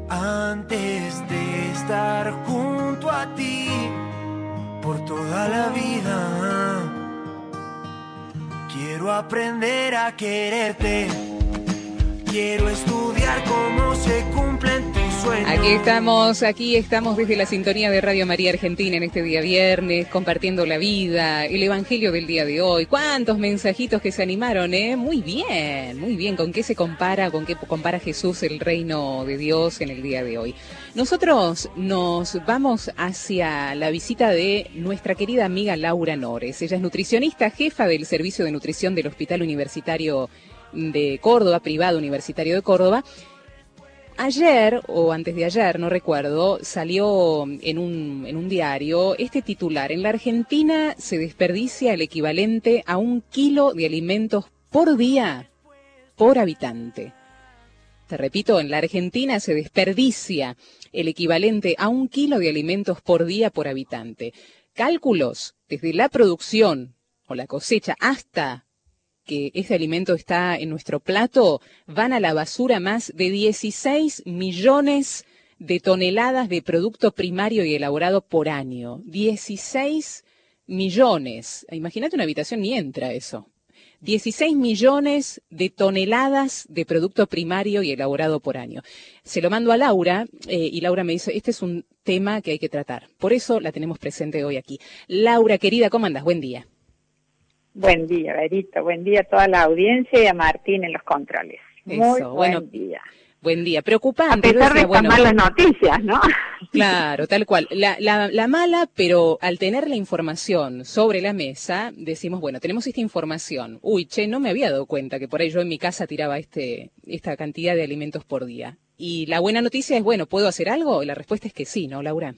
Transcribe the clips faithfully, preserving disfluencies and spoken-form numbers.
Antes de estar junto a ti por toda la vida, quiero aprender a quererte. Quiero estudiar cómo se cumplen tus sueños. Aquí estamos, aquí estamos desde la sintonía de Radio María Argentina en este día viernes, compartiendo la vida, el evangelio del día de hoy. ¿Cuántos mensajitos que se animaron, eh? Muy bien, muy bien. ¿Con qué se compara, con qué compara Jesús el reino de Dios en el día de hoy? Nosotros nos vamos hacia la visita de nuestra querida amiga Laura Nores. Ella es nutricionista, jefa del Servicio de Nutrición del Hospital Universitario de Córdoba, privado universitario de Córdoba. Ayer, o antes de ayer, no recuerdo, salió en un, en un diario este titular: en la Argentina se desperdicia el equivalente a un kilo de alimentos por día por habitante. Te repito, en la Argentina se desperdicia el equivalente a un kilo de alimentos por día por habitante. Cálculos desde la producción o la cosecha hasta que ese alimento está en nuestro plato, van a la basura más de dieciséis millones de toneladas de producto primario y elaborado por año. dieciséis millones. Imagínate una habitación, ni entra eso. dieciséis millones de toneladas de producto primario y elaborado por año. Se lo mando a Laura, eh, y Laura me dice, este es un tema que hay que tratar. Por eso la tenemos presente hoy aquí. Laura, querida, ¿cómo andas? Buen día. Buen día, Verito. Buen día a toda la audiencia y a Martín en los controles. Muy Eso, buen bueno, día. Buen día. Preocupante. A pesar de decía, estas bueno, malas noticias, ¿no? Claro, tal cual. La, la, la mala, pero al tener la información sobre la mesa, decimos, bueno, tenemos esta información. Uy, che, no me había dado cuenta que por ahí yo en mi casa tiraba este esta cantidad de alimentos por día. Y la buena noticia es, bueno, ¿puedo hacer algo? Y la respuesta es que sí, ¿no, Laura?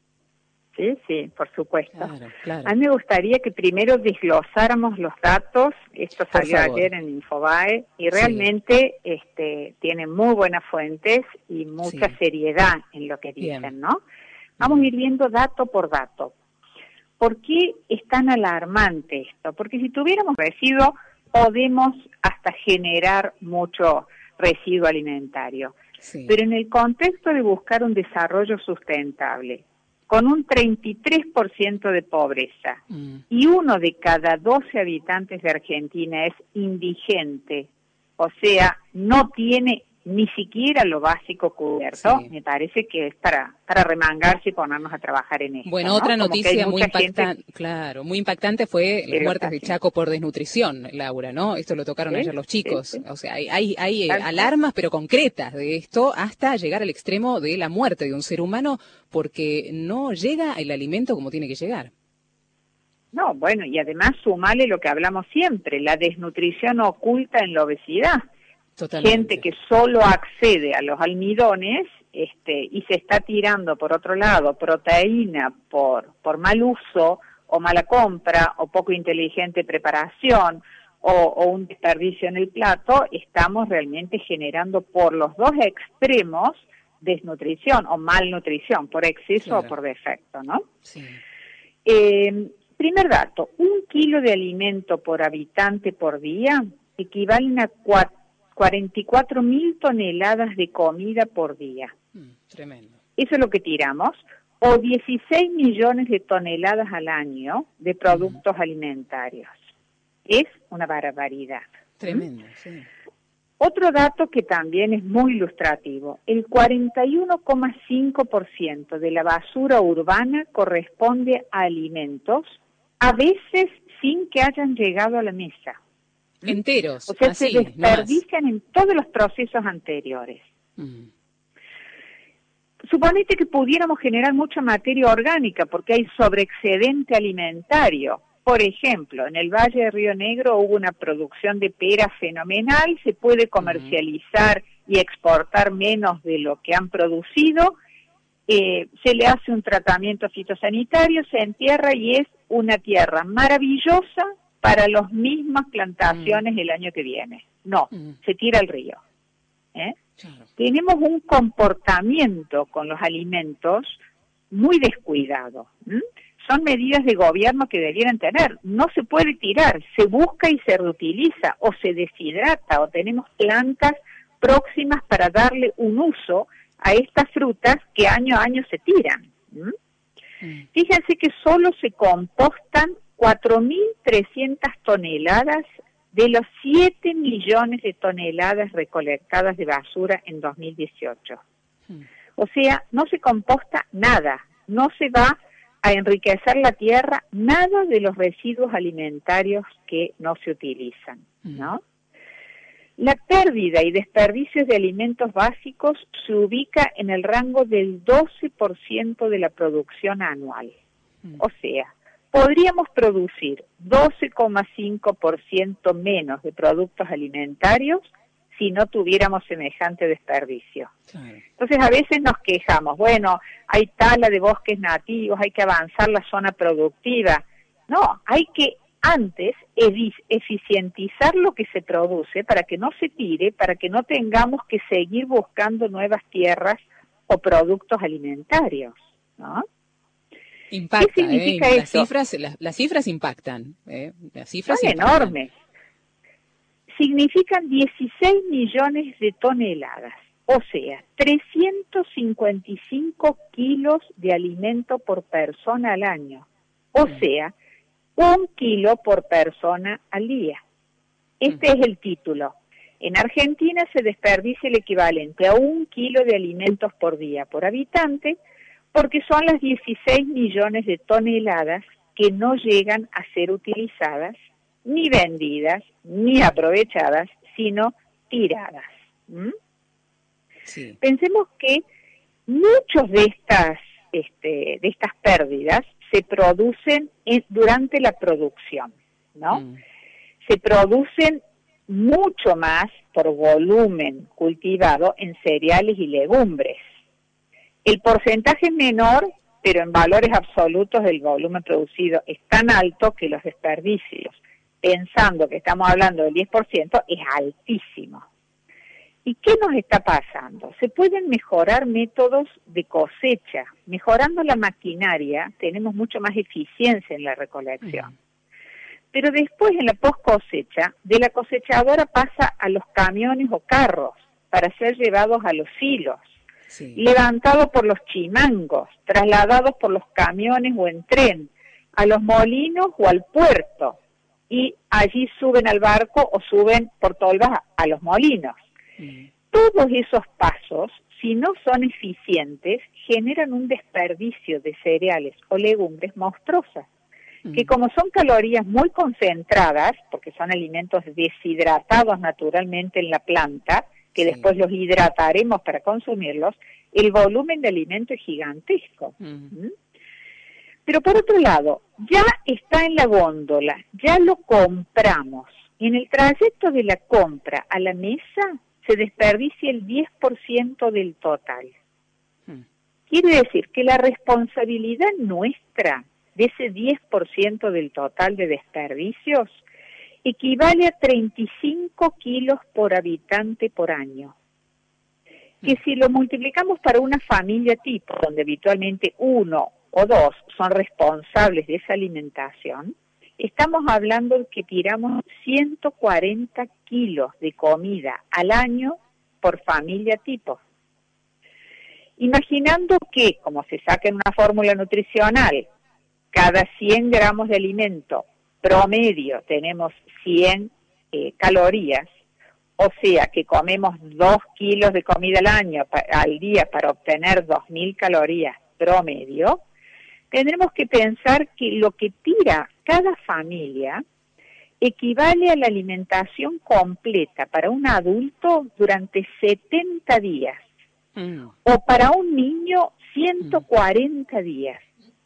Sí, sí, por supuesto. Claro, claro. A mí me gustaría que primero desglosáramos los datos. Esto Por salió favor. ayer en Infobae y realmente sí. este, tiene muy buenas fuentes y mucha Sí. seriedad en lo que dicen, Bien. ¿no? Vamos a ir viendo dato por dato. ¿Por qué es tan alarmante esto? Porque si tuviéramos residuo, podemos hasta generar mucho residuo alimentario. Sí. Pero en el contexto de buscar un desarrollo sustentable, con un treinta y tres por ciento de pobreza, Mm. y uno de cada doce habitantes de Argentina es indigente, o sea, no tiene ni siquiera lo básico cubierto, Sí. me parece que es para para remangarse y ponernos a trabajar en esto. Bueno, ¿no? otra Como que hay noticia muy mucha gente- impactante, claro, muy impactante fue las Pero muertes de casi. Chaco por desnutrición, Laura, ¿no? Esto lo tocaron Sí, ayer los sí, chicos. sí. O sea, hay, hay, hay eh, Tal cual. alarmas, pero concretas de esto, hasta llegar al extremo de la muerte de un ser humano porque no llega el alimento como tiene que llegar. No, bueno, y además sumale lo que hablamos siempre, la desnutrición oculta en la obesidad. Totalmente. Gente que solo accede a los almidones este, y se está tirando, por otro lado, proteína por, por mal uso o mala compra o poco inteligente preparación o, o un desperdicio en el plato, estamos realmente generando por los dos extremos desnutrición o malnutrición, por exceso Claro. o por defecto, ¿no? Sí. Eh, primer dato, un kilo de alimento por habitante por día equivalen a cua- cuarenta y cuatro mil toneladas de comida por día. Mm, tremendo. Eso es lo que tiramos, o dieciséis millones de toneladas al año de productos alimentarios. Es una barbaridad. Tremendo, sí. Otro dato que también es muy ilustrativo, el cuarenta y uno coma cinco por ciento de la basura urbana corresponde a alimentos, a veces sin que hayan llegado a la mesa. Enteros, O sea, así, se no más. desperdician en todos los procesos anteriores. Mm. Suponete que pudiéramos generar mucha materia orgánica porque hay sobreexcedente alimentario. Por ejemplo, en el Valle de Río Negro hubo una producción de pera fenomenal, se puede comercializar y exportar menos de lo que han producido, eh, se le hace un tratamiento fitosanitario, se entierra y es una tierra maravillosa para las mismas plantaciones mm. el año que viene. No, mm. se tira al río. ¿eh? Claro. Tenemos un comportamiento con los alimentos muy descuidado. ¿m? Son medidas de gobierno que debieran tener. No se puede tirar, se busca y se reutiliza, o se deshidrata, o tenemos plantas próximas para darle un uso a estas frutas que año a año se tiran. ¿Mm? Mm. Fíjense que solo se compostan cuatro mil trescientas toneladas de los siete millones de toneladas recolectadas de basura en dos mil dieciocho. Mm. O sea, no se composta nada, no se va a enriquecer la tierra nada de los residuos alimentarios que no se utilizan, ¿no? La pérdida y desperdicios de alimentos básicos se ubica en el rango del doce por ciento de la producción anual. O sea, podríamos producir doce coma cinco por ciento menos de productos alimentarios si no tuviéramos semejante desperdicio. Claro. Entonces a veces nos quejamos, bueno, hay tala de bosques nativos, hay que avanzar la zona productiva. No, hay que antes eficientizar lo que se produce para que no se tire, para que no tengamos que seguir buscando nuevas tierras o productos alimentarios, ¿no? Impacta, ¿qué significa eh? eso? Las cifras, las, las cifras impactan, ¿eh? Las cifras son impactan. Enormes. Significan dieciséis millones de toneladas, o sea, trescientos cincuenta y cinco kilos de alimento por persona al año, o sea, un kilo por persona al día. Este es el título. En Argentina se desperdicia el equivalente a un kilo de alimentos por día por habitante, porque son las dieciséis millones de toneladas que no llegan a ser utilizadas, ni vendidas, ni aprovechadas, sino tiradas. ¿Mm? Sí. Pensemos que muchos de estas, este, de estas pérdidas se producen en, durante la producción, ¿no? Mm. Se producen mucho más por volumen cultivado en cereales y legumbres. El porcentaje es menor, pero en valores absolutos el volumen producido es tan alto que los desperdicios, pensando que estamos hablando del diez por ciento, es altísimo. ¿Y qué nos está pasando? Se pueden mejorar métodos de cosecha. Mejorando la maquinaria, tenemos mucho más eficiencia en la recolección. Mm. Pero después, en la post cosecha, de la cosechadora pasa a los camiones o carros para ser llevados a los silos, sí. levantados por los chimangos, trasladados por los camiones o en tren, a los molinos o al puerto. Y allí suben al barco o suben por tolvas a, a los molinos. Mm. Todos esos pasos, si no son eficientes, generan un desperdicio de cereales o legumbres monstruosas, mm. que como son calorías muy concentradas, porque son alimentos deshidratados naturalmente en la planta, que sí. después los hidrataremos para consumirlos, el volumen de alimento es gigantesco. Mm. ¿Mm? Pero por otro lado, ya está en la góndola, ya lo compramos. En el trayecto de la compra a la mesa se desperdicia el diez por ciento del total. Hmm. Quiere decir que la responsabilidad nuestra de ese diez por ciento del total de desperdicios equivale a treinta y cinco kilos por habitante por año. Hmm. Que si lo multiplicamos para una familia tipo, donde habitualmente uno o dos son responsables de esa alimentación, estamos hablando de que tiramos ciento cuarenta kilos de comida al año por familia tipo. Imaginando que, como se saca en una fórmula nutricional, cada cien gramos de alimento promedio tenemos cien eh, calorías, o sea que comemos dos kilos de comida al año, pa, al día para obtener dos mil calorías promedio, tendremos que pensar que lo que tira cada familia equivale a la alimentación completa para un adulto durante setenta días, mm. o para un niño ciento cuarenta mm. días.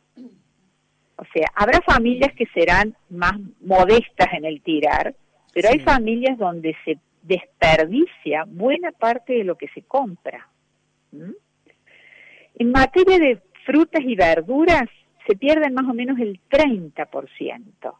O sea, habrá familias que serán más modestas en el tirar, pero sí. hay familias donde se desperdicia buena parte de lo que se compra. ¿Mm? En materia de frutas y verduras, se pierden más o menos el treinta por ciento.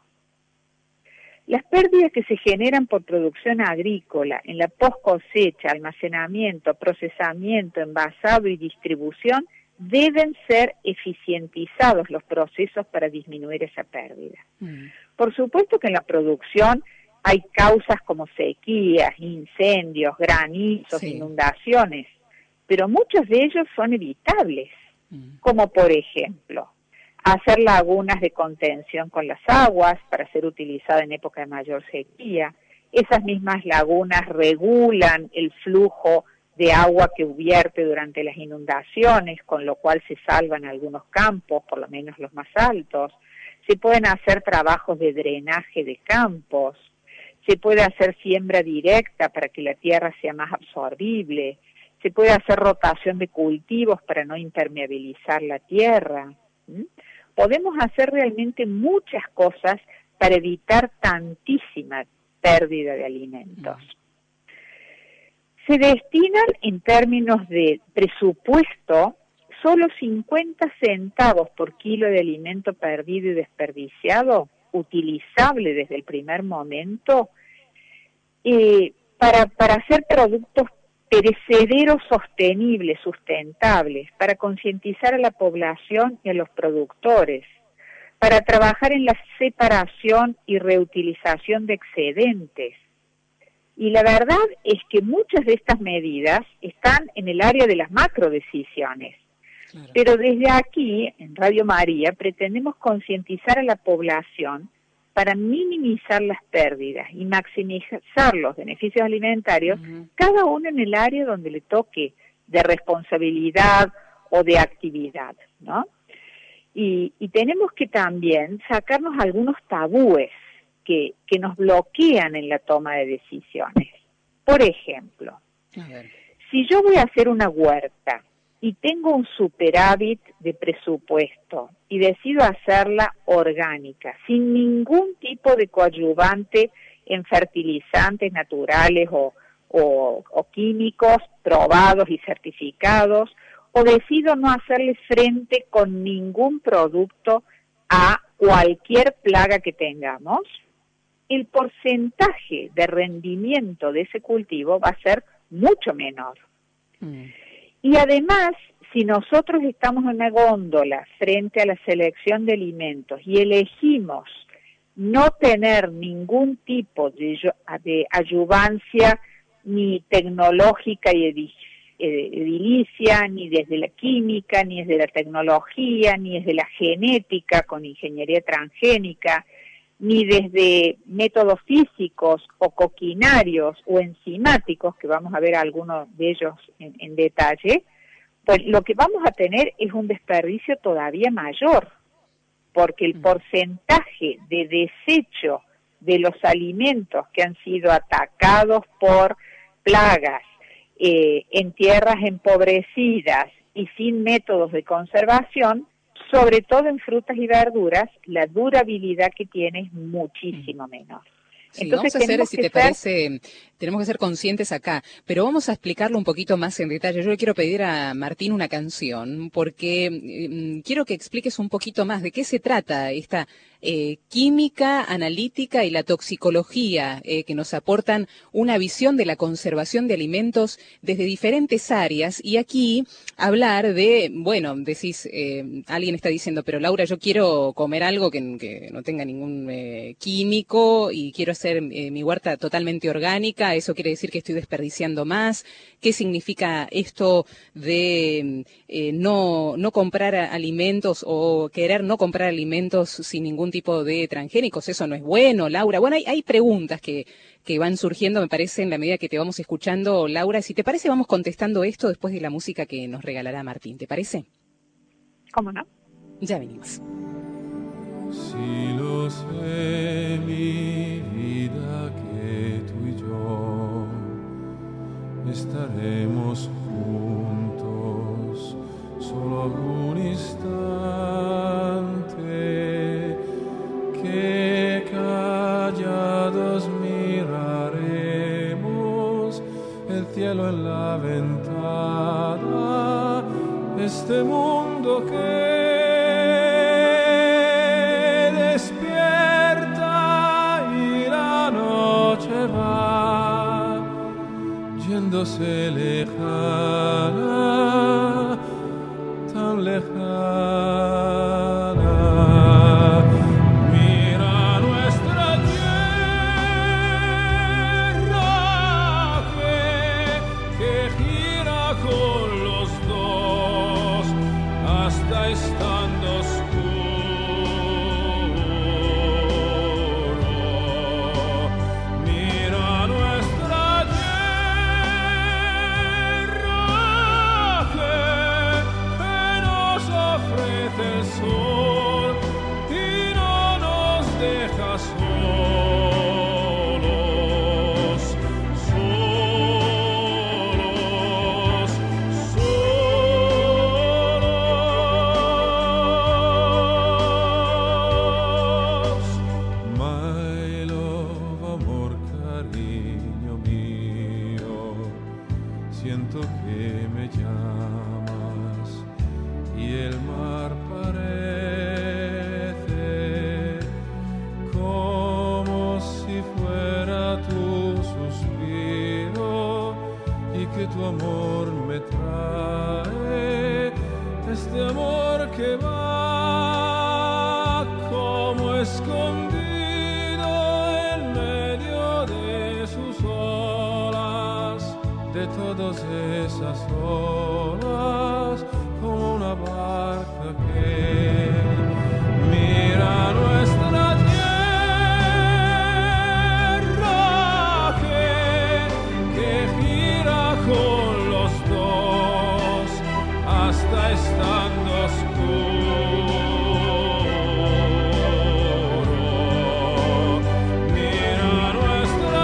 Las pérdidas que se generan por producción agrícola en la post cosecha, almacenamiento, procesamiento, envasado y distribución deben ser eficientizados los procesos para disminuir esa pérdida. Mm. Por supuesto que en la producción hay causas como sequías, incendios, granizos, sí. inundaciones, pero muchos de ellos son evitables, como por ejemplo, hacer lagunas de contención con las aguas para ser utilizadas en época de mayor sequía. Esas mismas lagunas regulan el flujo de agua que vierte durante las inundaciones, con lo cual se salvan algunos campos, por lo menos los más altos. Se pueden hacer trabajos de drenaje de campos, se puede hacer siembra directa para que la tierra sea más absorbible, se puede hacer rotación de cultivos para no impermeabilizar la tierra. ¿Mm? Podemos hacer realmente muchas cosas para evitar tantísima pérdida de alimentos. Se destinan en términos de presupuesto solo cincuenta centavos por kilo de alimento perdido y desperdiciado, utilizable desde el primer momento, eh, para, para hacer productos perecederos sostenibles, sustentables, para concientizar a la población y a los productores, para trabajar en la separación y reutilización de excedentes. Y la verdad es que muchas de estas medidas están en el área de las macrodecisiones. Claro. Pero desde aquí, en Radio María, pretendemos concientizar a la población para minimizar las pérdidas y maximizar los beneficios alimentarios, uh-huh. cada uno en el área donde le toque de responsabilidad o de actividad, ¿no? Y, y tenemos que también sacarnos algunos tabúes que, que nos bloquean en la toma de decisiones. Por ejemplo, a ver. Si yo voy a hacer una huerta y tengo un superávit de presupuesto y decido hacerla orgánica, sin ningún tipo de coadyuvante en fertilizantes naturales o, o, o químicos probados y certificados, o decido no hacerle frente con ningún producto a cualquier plaga que tengamos, el porcentaje de rendimiento de ese cultivo va a ser mucho menor. Mm. Y además, si nosotros estamos en una góndola frente a la selección de alimentos y elegimos no tener ningún tipo de, de ayudancia ni tecnológica y edilicia, ni desde la química, ni desde la tecnología, ni desde la genética con ingeniería transgénica, ni desde métodos físicos o coquinarios o enzimáticos, que vamos a ver algunos de ellos en, en detalle, pues lo que vamos a tener es un desperdicio todavía mayor, porque el porcentaje de desecho de los alimentos que han sido atacados por plagas eh, en tierras empobrecidas y sin métodos de conservación, sobre todo en frutas y verduras, la durabilidad que tiene es muchísimo menor. Sí, entonces, vamos a hacer, si te ser... parece, tenemos que ser conscientes acá, pero vamos a explicarlo un poquito más en detalle. Yo le quiero pedir a Martín una canción, porque eh, quiero que expliques un poquito más de qué se trata esta eh, química analítica y la toxicología eh, que nos aportan una visión de la conservación de alimentos desde diferentes áreas. Y aquí hablar de, bueno, decís, eh, alguien está diciendo, pero Laura, yo quiero comer algo que, que no tenga ningún eh, químico y quiero hacer eh, mi huerta totalmente orgánica. Eso quiere decir que estoy desperdiciando más. ¿Qué significa esto de eh, no, no comprar alimentos o querer no comprar alimentos sin ningún tipo de transgénicos? Eso no es bueno, Laura. Bueno, hay, hay preguntas que, que van surgiendo, me parece, en la medida que te vamos escuchando, Laura. Si te parece, vamos contestando esto después de la música que nos regalará Martín. ¿Te parece? ¿Cómo no? Ya venimos. Si lo sé, mi vida, que tú y yo estaremos juntos solo un instante, que callados miraremos el cielo en la ventana, este mundo que yéndose lejana, tan lejana. Mira nuestra tierra que, que gira con estando oscuro. Mira nuestra tierra que, que nos ofrece el sol y no nos deja solos, solos, solos. My love, amor, cariño mío, siento que me llamas y el mar parece como si fuera tu suspiro y que tu amor me trae este amor que va como escondido en medio de sus olas, de todas esas olas, como una barca que mira nuestra tierra que, que gira con los dos hasta estando oscuro. Mira nuestra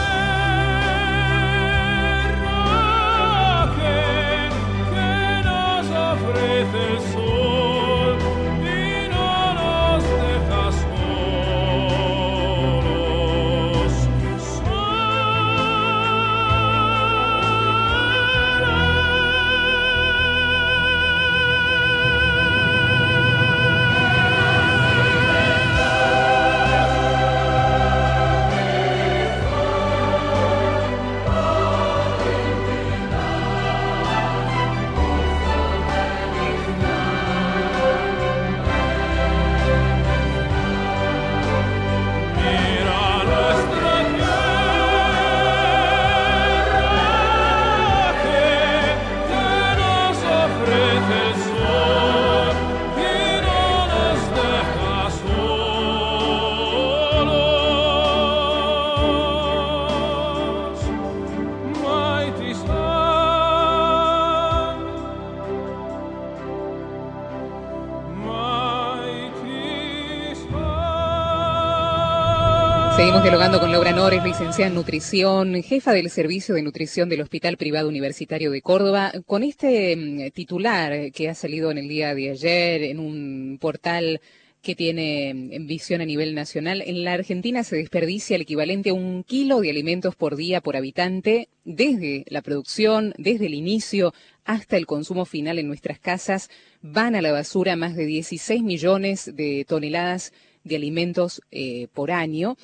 tierra que, que nos ofrece el sol y no nos deja solos, mira nuestra tierra que, que nos ofrece el sol y no nos deja solos. Mighty sun, mighty sun. Seguimos dialogando con Laura Nores, licenciada en nutrición, jefa del servicio de nutrición del Hospital Privado Universitario de Córdoba, con este mm, titular que ha salido en el día de ayer en un portal que tiene mm, visión a nivel nacional. En la Argentina se desperdicia el equivalente a un kilo de alimentos por día por habitante, desde la producción, desde el inicio hasta el consumo final en nuestras casas. Van a la basura más de dieciséis millones de toneladas de alimentos eh, por año.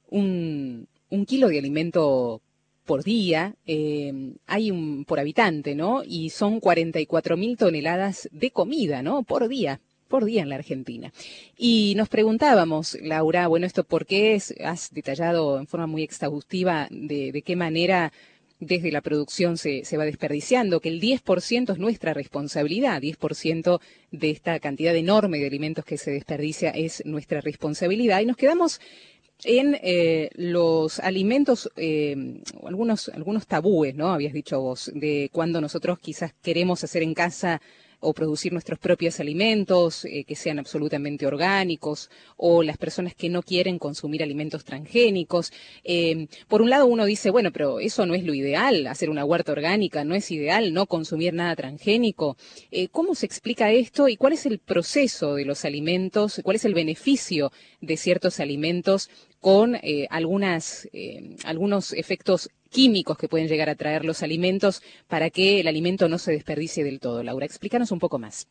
Un, un kilo de alimento por día, eh, hay un por habitante, ¿no? Y son cuarenta y cuatro mil toneladas de comida, ¿no? Por día, por día en la Argentina. Y nos preguntábamos, Laura, bueno, esto por qué es, has detallado en forma muy exhaustiva de, de qué manera desde la producción se, se va desperdiciando, que el diez por ciento es nuestra responsabilidad, diez por ciento de esta cantidad enorme de alimentos que se desperdicia es nuestra responsabilidad. Y nos quedamos en eh, los alimentos, eh, algunos, algunos tabúes, ¿no? Habías dicho vos, de cuando nosotros quizás queremos hacer en casa o producir nuestros propios alimentos, eh, que sean absolutamente orgánicos, o las personas que no quieren consumir alimentos transgénicos. Eh, por un lado uno dice, bueno, pero eso no es lo ideal, hacer una huerta orgánica, no es ideal, no consumir nada transgénico. Eh, ¿Cómo se explica esto y cuál es el proceso de los alimentos, cuál es el beneficio de ciertos alimentos con eh, algunas, eh, algunos efectos químicos que pueden llegar a traer los alimentos para que el alimento no se desperdicie del todo? Laura, explícanos un poco más.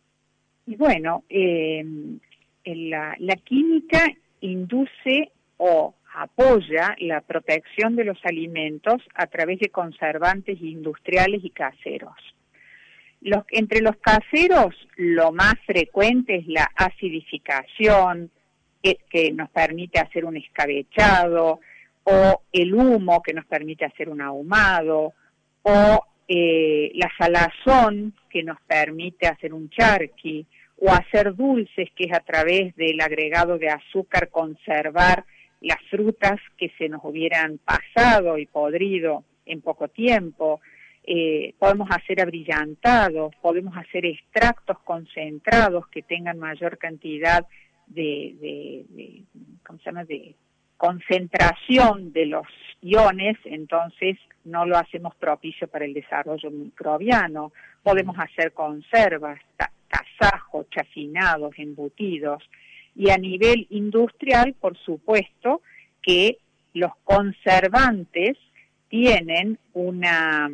Bueno, eh, la, la química induce o apoya la protección de los alimentos a través de conservantes industriales y caseros. Los, entre los caseros, lo más frecuente es la acidificación, que, que nos permite hacer un escabechado, o el humo, que nos permite hacer un ahumado, o eh, la salazón, que nos permite hacer un charqui, o hacer dulces, que es a través del agregado de azúcar conservar las frutas que se nos hubieran pasado y podrido en poco tiempo. Eh, podemos hacer abrillantados, podemos hacer extractos concentrados que tengan mayor cantidad de, de, de, ¿cómo se llama?, de concentración de los iones, entonces no lo hacemos propicio para el desarrollo microbiano. Podemos hacer conservas, tasajos, chafinados, embutidos, y a nivel industrial, por supuesto, que los conservantes tienen una,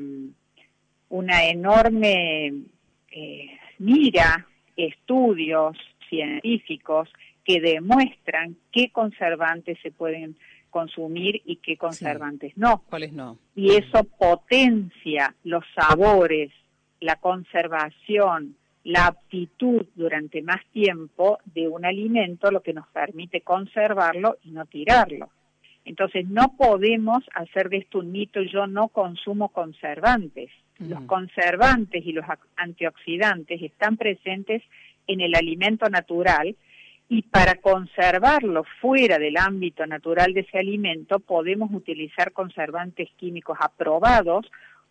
una enorme eh, mira, estudios científicos que demuestran qué conservantes se pueden consumir y qué conservantes sí. no. ¿Cuáles no? Y eso potencia los sabores, la conservación, la aptitud durante más tiempo de un alimento, lo que nos permite conservarlo y no tirarlo. Entonces no podemos hacer de esto un mito, yo no consumo conservantes. Mm. Los conservantes y los antioxidantes están presentes en el alimento natural, y para conservarlo fuera del ámbito natural de ese alimento podemos utilizar conservantes químicos aprobados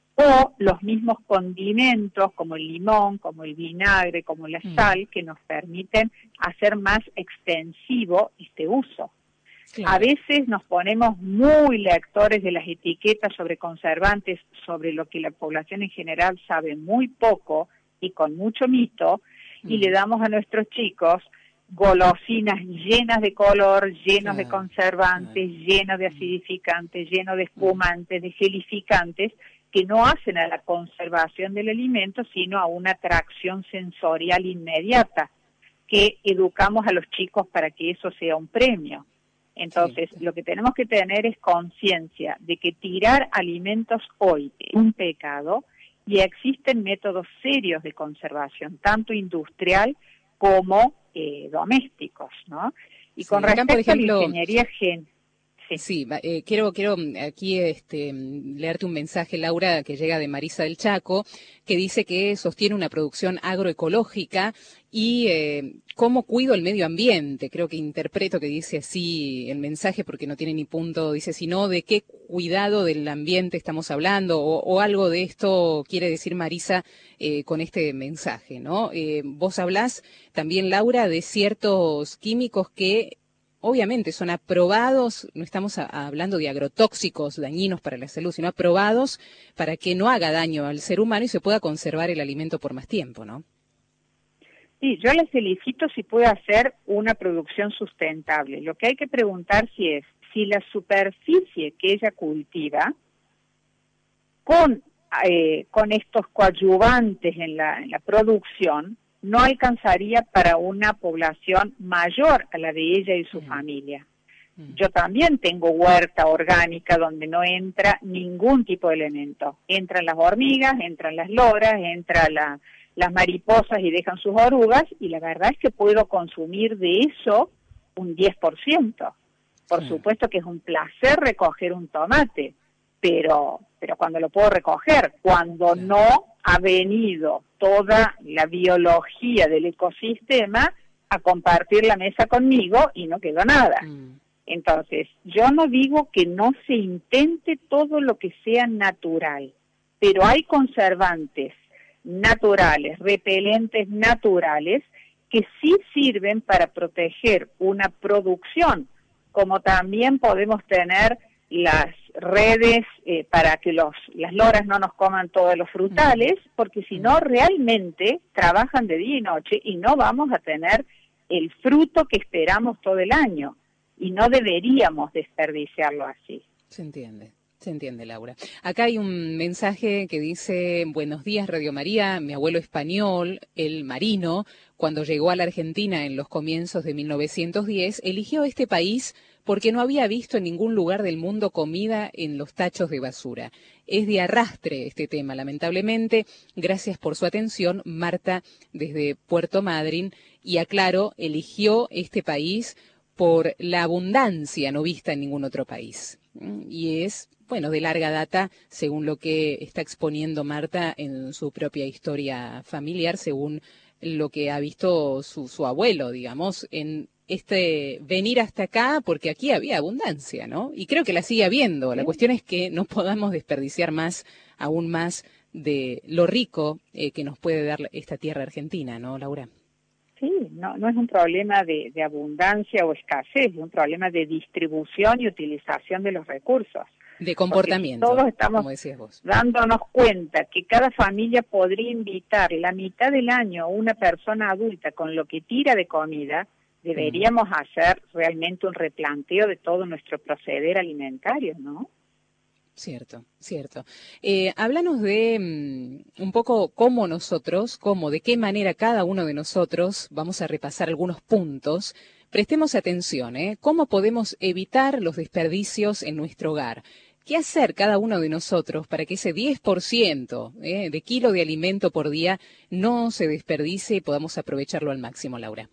o los mismos condimentos como el limón, como el vinagre, como la sal, que nos permiten hacer más extensivo este uso. Claro. A veces nos ponemos muy lectores de las etiquetas sobre conservantes, sobre lo que la población en general sabe muy poco y con mucho mito, mm. y le damos a nuestros chicos golosinas llenas de color, llenos claro, de conservantes, claro. llenos de acidificantes, llenos de espumantes, de gelificantes, que no hacen a la conservación del alimento, sino a una atracción sensorial inmediata, que educamos a los chicos para que eso sea un premio. Entonces, sí. lo que tenemos que tener es conciencia de que tirar alimentos hoy es un pecado, y existen métodos serios de conservación, tanto industrial como eh, domésticos, ¿no? Y sí, con respecto ejemplo, a la ingeniería gen... Sí, sí eh, quiero quiero aquí este, leerte un mensaje, Laura, que llega de Marisa del Chaco, que dice que sostiene una producción agroecológica y eh, cómo cuido el medio ambiente. Creo que interpreto que dice así el mensaje porque no tiene ni punto, dice, sino de qué cuidado del ambiente estamos hablando, o, o algo de esto quiere decir Marisa eh, con este mensaje, ¿no? Eh, vos hablás también, Laura, de ciertos químicos que obviamente son aprobados, no estamos a, a hablando de agrotóxicos dañinos para la salud, sino aprobados para que no haga daño al ser humano y se pueda conservar el alimento por más tiempo, ¿no? Sí, yo les felicito si puede hacer una producción sustentable. Lo que hay que preguntar si es si la superficie que ella cultiva con, eh, con estos coadyuvantes en la, en la producción no alcanzaría para una población mayor a la de ella y su mm. familia. Mm. Yo también tengo huerta orgánica donde no entra ningún tipo de elemento. Entran las hormigas, entran las loras, entran la, las mariposas y dejan sus orugas, y la verdad es que puedo consumir de eso un diez por ciento. Por mm. supuesto que es un placer recoger un tomate, pero, pero cuando lo puedo recoger, cuando mm. no ha venido toda la biología del ecosistema a compartir la mesa conmigo y no quedó nada. Mm. Entonces, yo no digo que no se intente todo lo que sea natural, pero hay conservantes naturales, repelentes naturales, que sí sirven para proteger una producción, como también podemos tener las redes eh, para que los las loras no nos coman todos los frutales, porque si no realmente trabajan de día y noche y no vamos a tener el fruto que esperamos todo el año, y no deberíamos desperdiciarlo así. Se entiende. Se entiende, Laura. Acá hay un mensaje que dice: buenos días, Radio María. Mi abuelo español, el Marino, cuando llegó a la Argentina en los comienzos de mil novecientos diez, eligió este país porque no había visto en ningún lugar del mundo comida en los tachos de basura. Es de arrastre este tema, lamentablemente. Gracias por su atención, Marta, desde Puerto Madryn. Y aclaro, eligió este país por la abundancia no vista en ningún otro país. y es, bueno, de larga data, según lo que está exponiendo Marta en su propia historia familiar, según lo que ha visto su, su abuelo, digamos, en este venir hasta acá, porque aquí había abundancia, ¿no? Y creo que la sigue habiendo. La Sí. cuestión es que no podamos desperdiciar más, aún más, de lo rico eh, que nos puede dar esta tierra argentina, ¿no, Laura? Sí, no, no es un problema de, de abundancia o escasez, es un problema de distribución y utilización de los recursos. De comportamiento, Porque si todos estamos como decías vos. dándonos cuenta que cada familia podría invitar la mitad del año a una persona adulta con lo que tira de comida, deberíamos mm. hacer realmente un replanteo de todo nuestro proceder alimentario, ¿no? Cierto, cierto. Eh, háblanos de um, un poco cómo nosotros, cómo, de qué manera cada uno de nosotros, vamos a repasar algunos puntos, prestemos atención, ¿eh? ¿Cómo podemos evitar los desperdicios en nuestro hogar? ¿Qué hacer cada uno de nosotros para que ese diez por ciento eh, de kilo de alimento por día no se desperdicie y podamos aprovecharlo al máximo, Laura?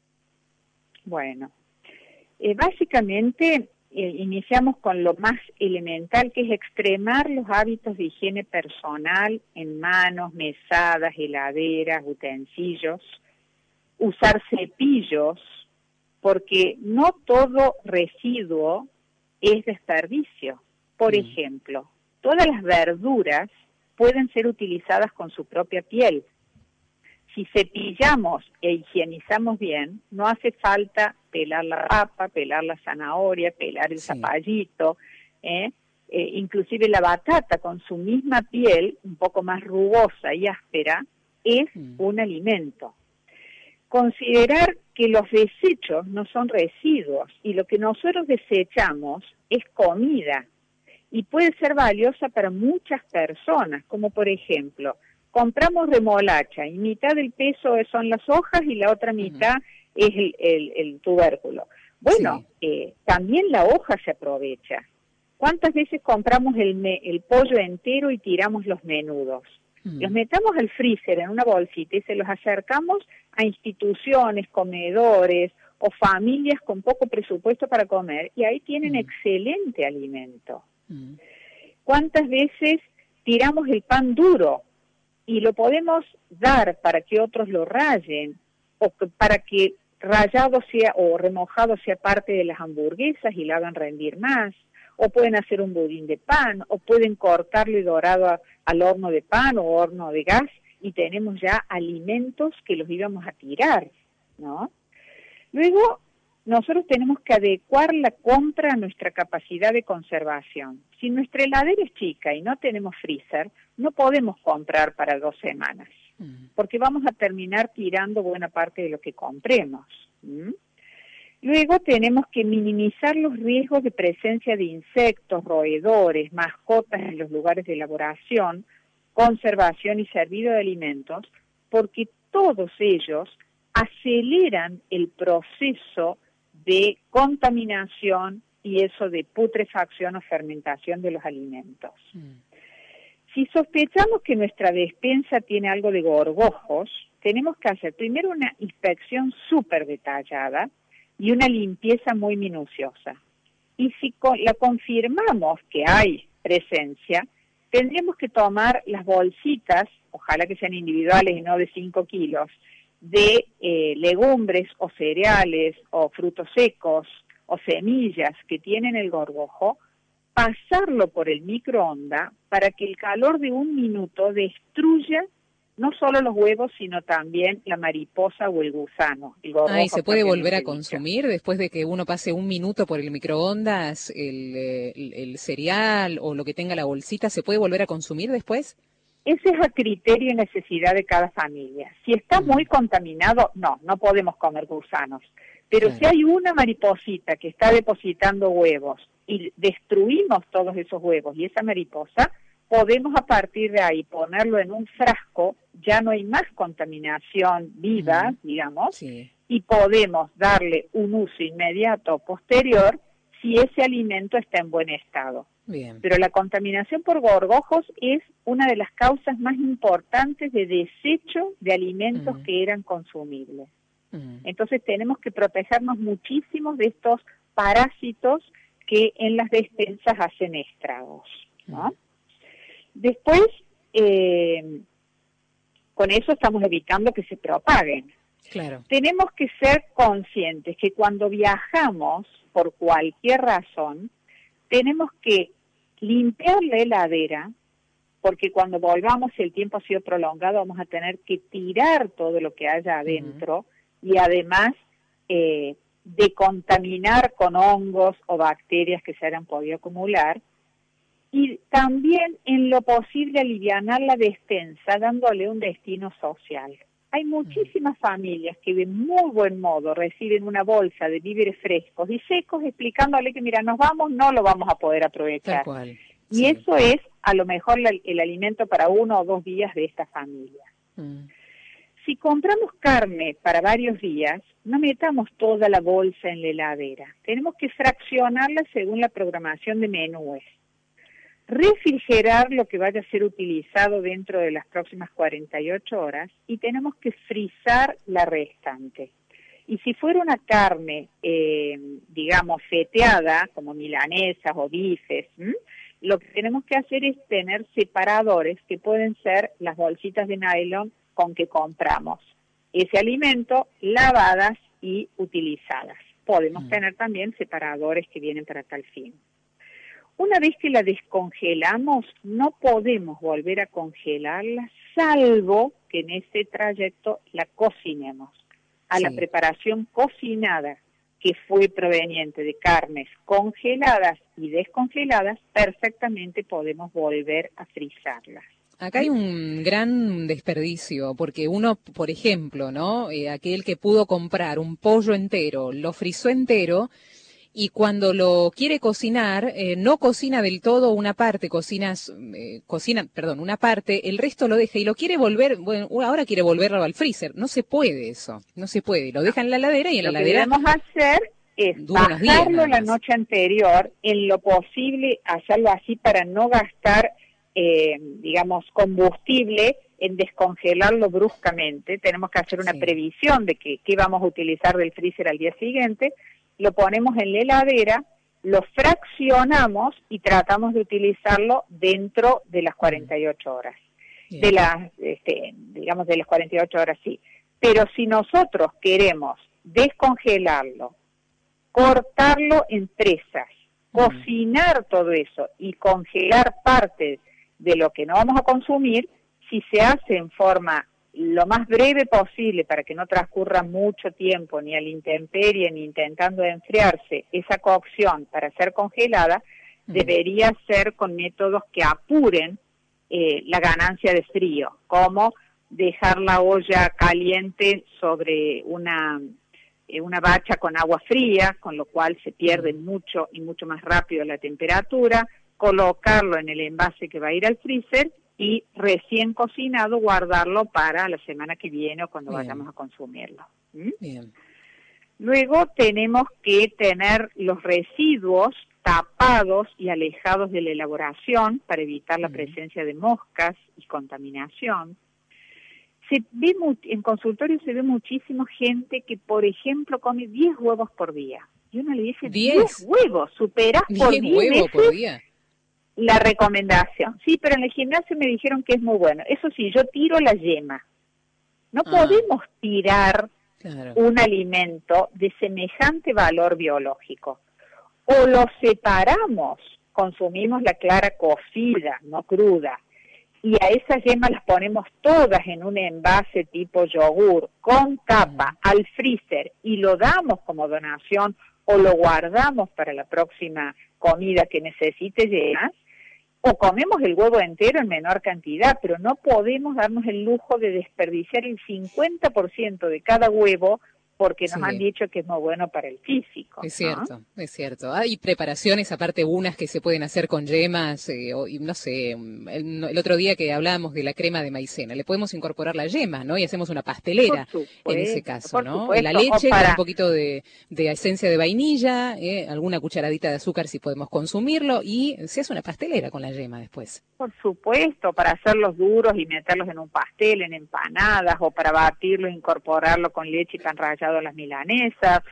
Bueno, eh, básicamente... Eh, iniciamos con lo más elemental, que es extremar los hábitos de higiene personal en manos, mesadas, heladeras, utensilios, usar cepillos, porque no todo residuo es desperdicio. Por mm. ejemplo, todas las verduras pueden ser utilizadas con su propia piel. Si cepillamos e higienizamos bien, no hace falta pelar la papa, pelar la zanahoria, pelar el sí. zapallito, ¿eh? Eh, inclusive la batata con su misma piel, un poco más rugosa y áspera, es mm. un alimento. Considerar que los desechos no son residuos y lo que nosotros desechamos es comida y puede ser valiosa para muchas personas, como por ejemplo, compramos remolacha y mitad del peso son las hojas y la otra mitad uh-huh. es el, el, el tubérculo. Bueno, sí. eh, también la hoja se aprovecha. ¿Cuántas veces compramos el, me, el pollo entero y tiramos los menudos? Uh-huh. Los metamos al freezer en una bolsita y se los acercamos a instituciones, comedores o familias con poco presupuesto para comer y ahí tienen uh-huh. excelente alimento. Uh-huh. ¿Cuántas veces tiramos el pan duro y lo podemos dar para que otros lo rayen, o que, para que rallado sea o remojado sea parte de las hamburguesas y lo hagan rendir más, o pueden hacer un budín de pan, o pueden cortarlo y dorado a, al horno de pan o horno de gas, y tenemos ya alimentos que los íbamos a tirar, ¿no? Luego, nosotros tenemos que adecuar la compra a nuestra capacidad de conservación. Si nuestra heladera es chica y no tenemos freezer, no podemos comprar para dos semanas, mm. porque vamos a terminar tirando buena parte de lo que compremos. ¿Mm? Luego tenemos que minimizar los riesgos de presencia de insectos, roedores, mascotas en los lugares de elaboración, conservación y servido de alimentos, porque todos ellos aceleran el proceso de contaminación y eso de putrefacción o fermentación de los alimentos. Mm. Si sospechamos que nuestra despensa tiene algo de gorgojos, tenemos que hacer primero una inspección súper detallada y una limpieza muy minuciosa. Y si con, la confirmamos que hay presencia, tendríamos que tomar las bolsitas, ojalá que sean individuales y no de cinco kilos, de eh, legumbres o cereales o frutos secos o semillas que tienen el gorgojo, pasarlo por el microondas para que el calor de un minuto destruya no solo los huevos, sino también la mariposa o el gusano. El ah, ¿y se puede volver a consumir después de que uno pase un minuto por el microondas, el, el, el cereal o lo que tenga la bolsita? ¿Se puede volver a consumir después? Ese es a criterio y necesidad de cada familia. Si está mm. muy contaminado, no, no podemos comer gusanos. Pero claro. si hay una mariposita que está depositando huevos y destruimos todos esos huevos y esa mariposa, podemos a partir de ahí ponerlo en un frasco, ya no hay más contaminación viva, mm. digamos, sí. y podemos darle un uso inmediato o posterior si ese alimento está en buen estado. Bien. Pero la contaminación por gorgojos es una de las causas más importantes de desecho de alimentos mm. que eran consumibles. Mm. Entonces tenemos que protegernos muchísimo de estos parásitos que en las despensas hacen estragos, ¿no? Después, eh, con eso estamos evitando que se propaguen. Claro. Tenemos que ser conscientes que cuando viajamos, por cualquier razón, tenemos que limpiar la heladera, porque cuando volvamos, si el tiempo ha sido prolongado, vamos a tener que tirar todo lo que haya adentro uh-huh. y además eh, decontaminar con hongos o bacterias que se hayan podido acumular. Y también, en lo posible, alivianar la despensa dándole un destino social. Hay muchísimas familias que de muy buen modo reciben una bolsa de víveres frescos y secos explicándole que, mira, nos vamos, no lo vamos a poder aprovechar. Tal cual. Y Sí. eso es, a lo mejor, la, el alimento para uno o dos días de esta familia. Mm. Si compramos carne para varios días, no metamos toda la bolsa en la heladera. Tenemos que fraccionarla según la programación de menúes. Refrigerar lo que vaya a ser utilizado dentro de las próximas cuarenta y ocho horas y tenemos que frizar la restante. Y si fuera una carne, eh, digamos, feteada, como milanesas o bifes, ¿m? lo que tenemos que hacer es tener separadores que pueden ser las bolsitas de nylon con que compramos ese alimento, lavadas y utilizadas. Podemos mm. tener también separadores que vienen para tal fin. Una vez que la descongelamos, no podemos volver a congelarla, salvo que en ese trayecto la cocinemos. A sí. la preparación cocinada, que fue proveniente de carnes congeladas y descongeladas, perfectamente podemos volver a frizarlas. Acá hay un gran desperdicio, porque uno, por ejemplo, ¿no? Eh, aquel que pudo comprar un pollo entero, lo frizó entero, y cuando lo quiere cocinar, eh, no cocina del todo una parte, cocinas, eh, cocina, perdón, una parte, el resto lo deja y lo quiere volver, bueno, ahora quiere volverlo al freezer. No se puede eso, no se puede. Lo deja en la heladera y en lo la heladera. Lo que debemos hacer es bajarlo la noche anterior, en lo posible hacerlo así para no gastar, eh, digamos, combustible en descongelarlo bruscamente. Tenemos que hacer una sí. previsión de que, que vamos a utilizar del freezer al día siguiente. Lo ponemos en la heladera, lo fraccionamos y tratamos de utilizarlo dentro de las cuarenta y ocho horas. Bien. De las, este, digamos, de las cuarenta y ocho horas, sí. Pero si nosotros queremos descongelarlo, cortarlo en presas, mm. cocinar todo eso y congelar parte de lo que no vamos a consumir, si se hace en forma lo más breve posible para que no transcurra mucho tiempo ni a la intemperie ni intentando enfriarse esa cocción para ser congelada, mm. debería ser con métodos que apuren eh, la ganancia de frío, como dejar la olla caliente sobre una, eh, una bacha con agua fría, con lo cual se pierde mm. mucho y mucho más rápido la temperatura, colocarlo en el envase que va a ir al freezer y recién cocinado guardarlo para la semana que viene o cuando Bien. vayamos a consumirlo. ¿Mm? Bien. Luego tenemos que tener los residuos tapados y alejados de la elaboración para evitar la presencia de moscas y contaminación. Se ve mu- en consultorio se ve muchísima gente que, por ejemplo, come diez huevos por día. Y uno le dice, diez huevos, superás por diez huevos por día. La recomendación, sí, pero en el gimnasio me dijeron que es muy bueno. Eso sí, yo tiro la yema. No ah, podemos tirar claro. un alimento de semejante valor biológico. O lo separamos, consumimos la clara cocida, no cruda, y a esas yemas las ponemos todas en un envase tipo yogur, con tapa, uh-huh. al freezer, y lo damos como donación o lo guardamos para la próxima comida que necesite yemas, o comemos el huevo entero en menor cantidad, pero no podemos darnos el lujo de desperdiciar el cincuenta por ciento de cada huevo porque nos sí. han dicho que es muy bueno para el físico. Es cierto, ¿no? es cierto. Hay preparaciones, aparte unas que se pueden hacer con yemas, eh, o, y no sé, el, el otro día que hablábamos de la crema de maicena, le podemos incorporar la yema, ¿no? Y hacemos una pastelera supuesto, en ese caso, ¿no? Supuesto. La leche para... con un poquito de, de esencia de vainilla, eh, alguna cucharadita de azúcar si podemos consumirlo, y se hace una pastelera con la yema después. Por supuesto, para hacerlos duros y meterlos en un pastel, en empanadas, o para batirlo e incorporarlo con leche y pan rallado a las milanesas,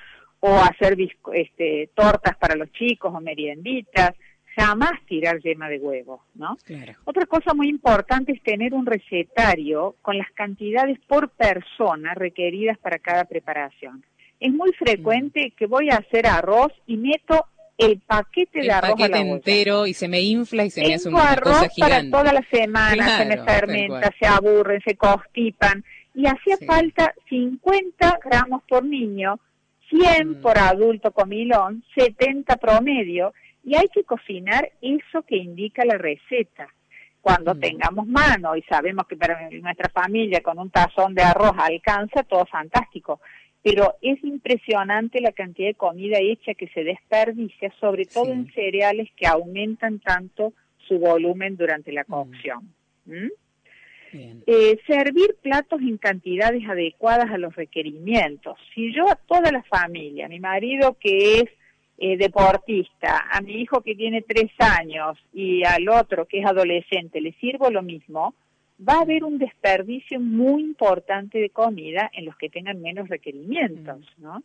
o hacer bizco- este, tortas para los chicos o merienditas, jamás tirar yema de huevo, ¿no? Claro. Otra cosa muy importante es tener un recetario con las cantidades por persona requeridas para cada preparación. Es muy frecuente mm. que voy a hacer arroz y meto el paquete el de arroz paquete a la olla. entero y se me infla y se Tengo me hace una arroz cosa gigante. para toda la semana, Claro, se me fermenta, se aburren, se constipan, y hacía sí. falta cincuenta gramos por niño, cien mm. por adulto comilón, setenta promedio, y hay que cocinar eso que indica la receta. Cuando mm. tengamos mano y sabemos que para nuestra familia con un tazón de arroz alcanza, todo fantástico. Pero es impresionante la cantidad de comida hecha que se desperdicia, sobre todo sí. en cereales que aumentan tanto su volumen durante la cocción. ¿Mm? Bien. Eh, servir platos en cantidades adecuadas a los requerimientos. Si yo a toda la familia, a mi marido que es eh, deportista, a mi hijo que tiene tres años y al otro que es adolescente, le sirvo lo mismo, va a haber un desperdicio muy importante de comida en los que tengan menos requerimientos, ¿no?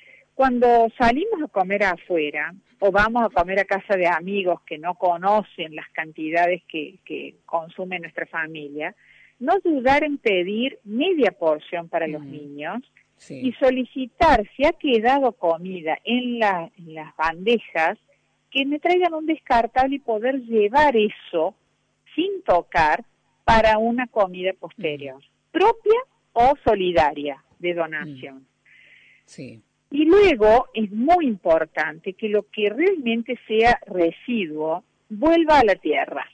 Cuando salimos a comer afuera o vamos a comer a casa de amigos que no conocen las cantidades que, que consume nuestra familia, no dudar en pedir media porción para los niños sí. y solicitar, si ha quedado comida en, la, en las bandejas, que me traigan un descartable y poder llevar eso sin tocar para una comida posterior, mm. propia o solidaria de donación. Mm. Sí. Y luego es muy importante que lo que realmente sea residuo vuelva a la tierra.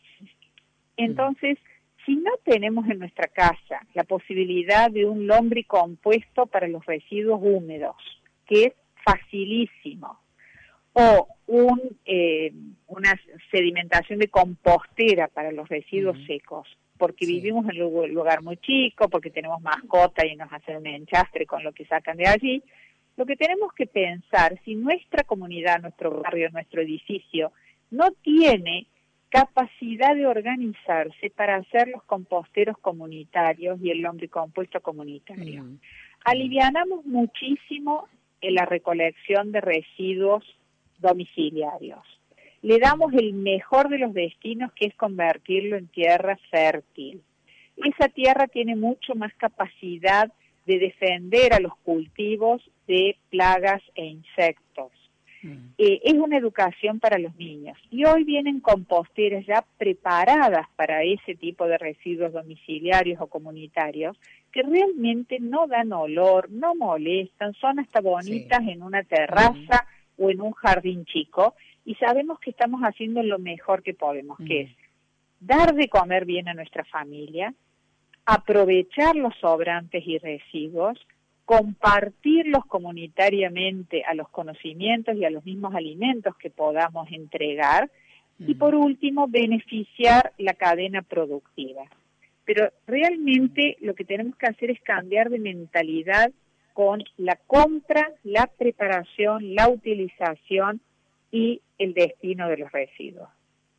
Entonces, mm. si no tenemos en nuestra casa la posibilidad de un lombricompuesto para los residuos húmedos, que es facilísimo, o un, eh, una sedimentación de compostera para los residuos mm. secos, porque sí. vivimos en un lugar muy chico, porque tenemos mascota y nos hacen un enchastre con lo que sacan de allí, lo que tenemos que pensar, si nuestra comunidad, nuestro barrio, nuestro edificio, no tiene capacidad de organizarse para hacer los composteros comunitarios y el lombricompuesto comunitario. Mm. Alivianamos muchísimo en la recolección de residuos domiciliarios. Le damos el mejor de los destinos, que es convertirlo en tierra fértil. Esa tierra tiene mucho más capacidad de defender a los cultivos de plagas e insectos. Mm. Eh, es una educación para los niños. Y hoy vienen composteras ya preparadas para ese tipo de residuos domiciliarios o comunitarios, que realmente no dan olor, no molestan, son hasta bonitas sí. en una terraza mm. o en un jardín chico, y sabemos que estamos haciendo lo mejor que podemos, mm. que es dar de comer bien a nuestra familia, aprovechar los sobrantes y residuos, compartirlos comunitariamente a los conocimientos y a los mismos alimentos que podamos entregar, mm. y por último, beneficiar la cadena productiva. Pero realmente lo que tenemos que hacer es cambiar de mentalidad con la compra, la preparación, la utilización y el destino de los residuos.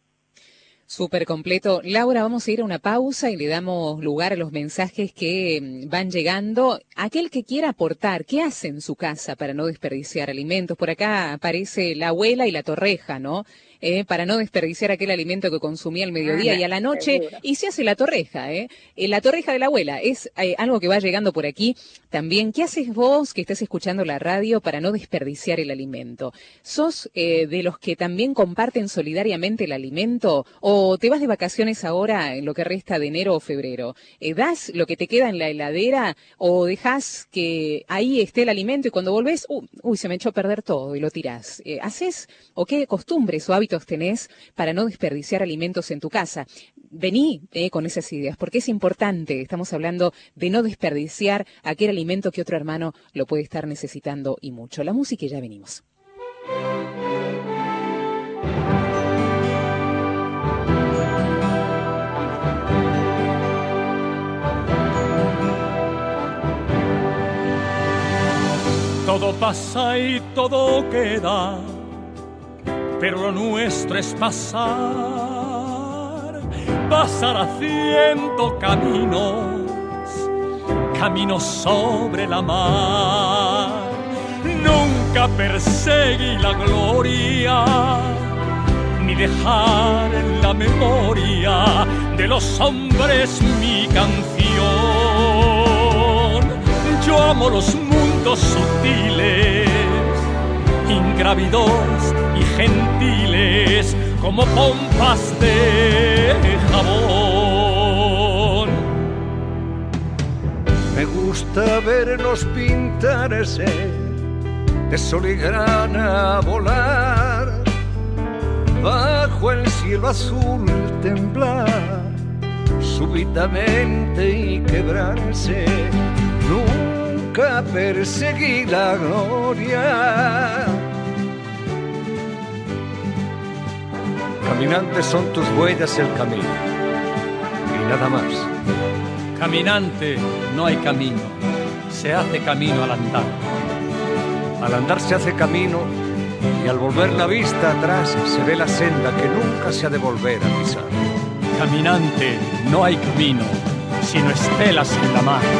Súper completo. Laura, vamos a ir a una pausa y le damos lugar a los mensajes que van llegando. Aquel que quiera aportar, ¿qué hace en su casa para no desperdiciar alimentos? Por acá aparece la abuela y la torreja, ¿no? Eh, para no desperdiciar aquel alimento que consumía al mediodía ah, y a la noche, seguro. Y se hace la torreja, ¿eh? Eh, la torreja de la abuela, es eh, algo que va llegando por aquí también. ¿Qué haces vos que estás escuchando la radio para no desperdiciar el alimento? ¿Sos eh, de los que también comparten solidariamente el alimento o te vas de vacaciones ahora en lo que resta de enero o febrero? Eh, ¿Das lo que te queda en la heladera o dejás que ahí esté el alimento y cuando volvés, uh, uy, se me echó a perder todo y lo tirás? Eh, ¿Haces o qué costumbres o hábitos tenés para no desperdiciar alimentos en tu casa? Vení eh, con esas ideas, porque es importante. Estamos hablando de no desperdiciar aquel alimento que otro hermano lo puede estar necesitando y mucho. La música y ya venimos. Todo pasa y todo queda, pero lo nuestro es pasar, pasar haciendo caminos, caminos sobre la mar. Nunca Nunca perseguí la gloria, ni dejar en la memoria de los hombres mi canción. Yo amo los mundos sutiles, ingrávidos y gentiles, como pompas de jabón. Me gusta verlos pintarse de sol y grana, volar bajo el cielo azul, temblar súbitamente y quebrarse. Nunca perseguí la gloria. Caminantes son tus huellas el camino, y nada más. Caminante, no hay camino, se hace camino al andar. Al andar se hace camino, y al volver la vista atrás se ve la senda que nunca se ha de volver a pisar. Caminante, no hay camino, sino estelas en la mar.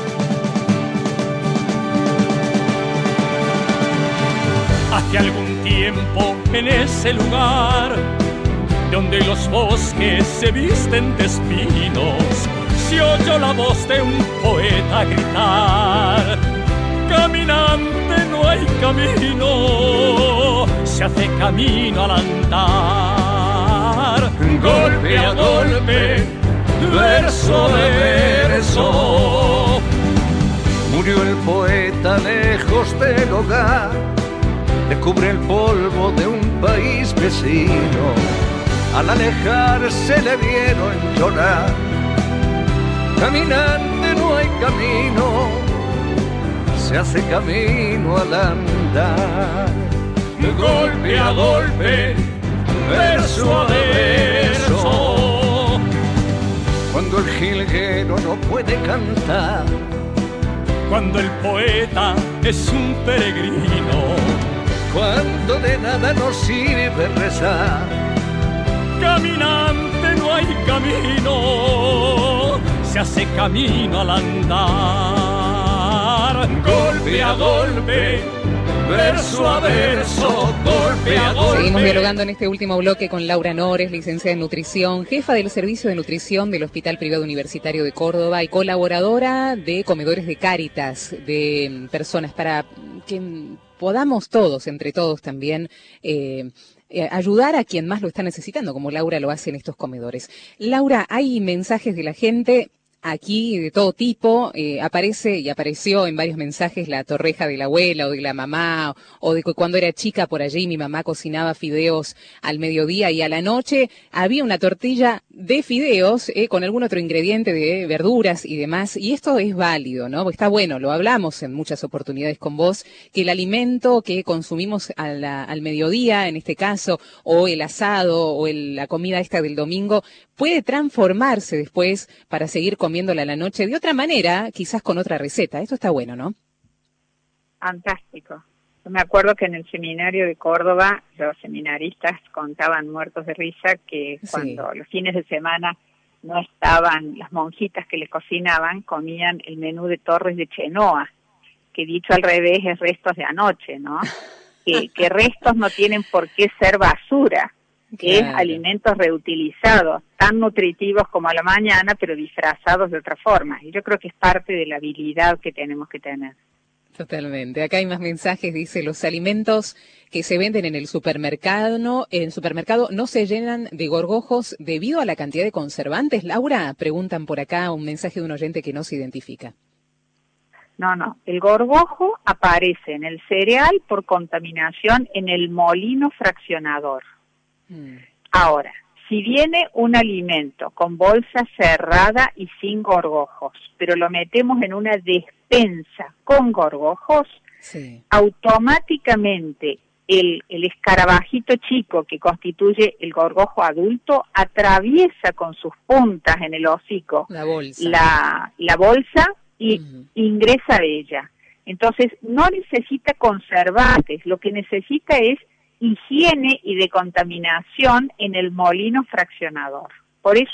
Hace algún tiempo en ese lugar donde los bosques se visten de espinos, se oyó la voz de un poeta gritar: caminante, no hay camino, se hace camino al andar. Golpe a golpe, verso de verso, murió el poeta lejos del hogar, le cubre el polvo de un país vecino. Al alejarse le vieron llorar. Caminante, no hay camino, se hace camino al andar. Golpe a golpe, verso a verso, cuando el jilguero no puede cantar, cuando el poeta es un peregrino, cuando de nada nos sirve rezar. Caminante, no hay camino, se hace camino al andar. Golpe a golpe, verso a verso, golpe a golpe. Seguimos dialogando en este último bloque con Laura Nores, licenciada en nutrición, jefa del servicio de nutrición del Hospital Privado Universitario de Córdoba y colaboradora de comedores de Cáritas, de personas para que podamos todos, entre todos también, eh, eh, ayudar a quien más lo está necesitando, como Laura lo hace en estos comedores. Laura, hay mensajes de la gente aquí de todo tipo, eh, aparece y apareció en varios mensajes la torreja de la abuela o de la mamá, o de que cuando era chica por allí mi mamá cocinaba fideos al mediodía y a la noche había una tortilla de fideos eh, con algún otro ingrediente de verduras y demás, y esto es válido, ¿no? Está bueno, lo hablamos en muchas oportunidades con vos, que el alimento que consumimos a la, al mediodía, en este caso, o el asado, o el, la comida esta del domingo, puede transformarse después para seguir comiéndola a la noche de otra manera, quizás con otra receta. Esto está bueno, ¿no? Fantástico. Yo me acuerdo que en el seminario de Córdoba los seminaristas contaban muertos de risa que cuando sí. los fines de semana no estaban las monjitas que les cocinaban, comían el menú de Torres de Chenoa, que dicho al revés es restos de anoche, ¿no? que, que restos no tienen por qué ser basura. Que claro. es alimentos reutilizados, tan nutritivos como a la mañana, pero disfrazados de otra forma. Y yo creo que es parte de la habilidad que tenemos que tener. Totalmente. Acá hay más mensajes, dice, los alimentos que se venden en el supermercado, no, en el supermercado no se llenan de gorgojos debido a la cantidad de conservantes. Laura, preguntan por acá un mensaje de un oyente que no se identifica. No, no. El gorgojo aparece en el cereal por contaminación en el molino fraccionador. Ahora, si viene un alimento con bolsa cerrada y sin gorgojos, pero lo metemos en una despensa con gorgojos, sí. automáticamente el, el escarabajito chico que constituye el gorgojo adulto atraviesa con sus puntas en el hocico la bolsa, la, la bolsa y uh-huh. ingresa a ella. Entonces, no necesita conservantes, lo que necesita es higiene y decontaminación en el molino fraccionador. Por eso